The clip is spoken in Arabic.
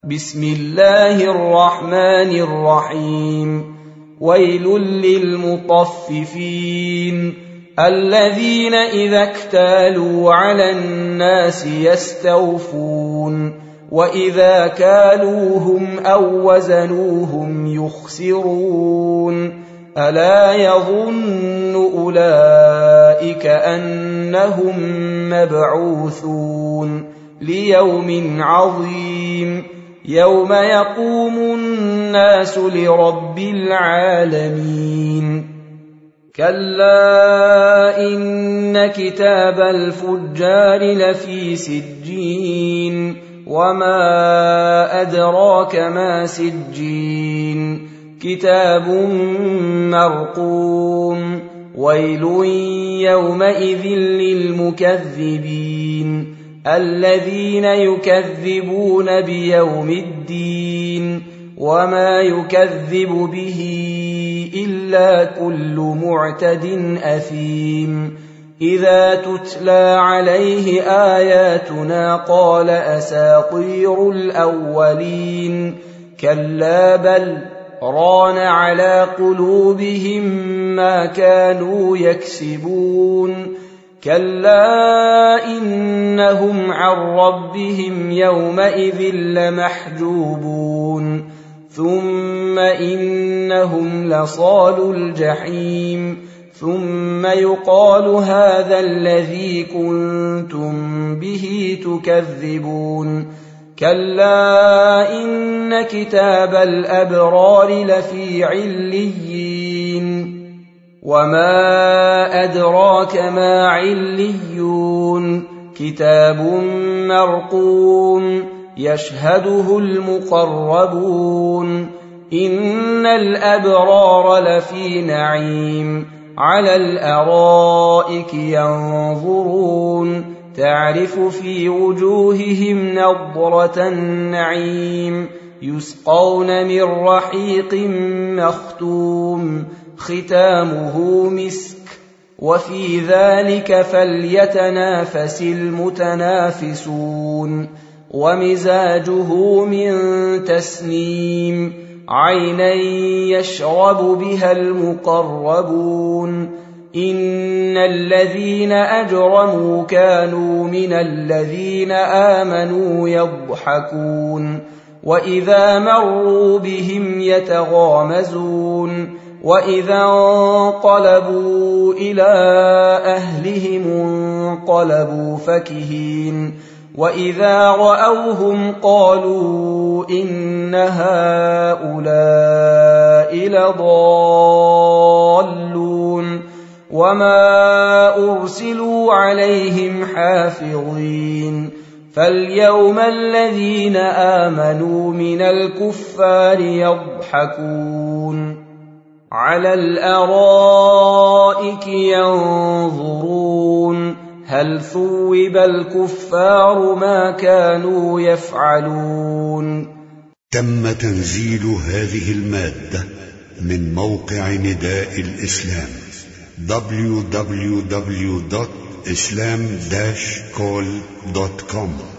بسم الله الرحمن الرحيم. ويل للمطففين الذين إذا اكتالوا على الناس يستوفون وإذا كالوهم أو وزنوهم يخسرون ألا يظن أولئك أنهم مبعوثون ليوم عظيم يوم يقوم الناس لرب العالمين. كلا إن كتاب الفجار لفي سجين وما أدراك ما سجين كتاب مرقوم ويل يومئذ للمكذبين الذين يكذبون بيوم الدين وما يكذب به إلا كل معتد أثيم إذا تتلى عليه آياتنا قال أساطير الأولين كلا بل ران على قلوبهم ما كانوا يكسبون كلا إنهم عن ربهم يومئذ لمحجوبون ثم إنهم لصالو الجحيم ثم يقال هذا الذي كنتم به تكذبون كلا إن كتاب الأبرار لفي عليين وما أدراك ما عليون كتاب مرقوم يشهده المقربون إن الأبرار لفي نعيم على الأرائك ينظرون تعرف في وجوههم نضرة النعيم يسقون من رحيق مختوم ختامه مسك وفي ذلك فليتنافس المتنافسون ومزاجه من تسنيم عينا يشرب بها المقربون إن الذين أجرموا كانوا من الذين آمنوا يضحكون وإذا مروا بهم يتغامزون وإذا انقلبوا إلى أهلهم انقلبوا فكهين وإذا رأوهم قالوا إن هؤلاء لضالون وما أرسلوا عليهم حافظين فاليوم الذين آمنوا من الكفار يضحكون على الأرائك ينظرون هل ثوب الكفار ما كانوا يفعلون. تم تنزيل هذه المادة من موقع نداء الإسلام www.islam-call.com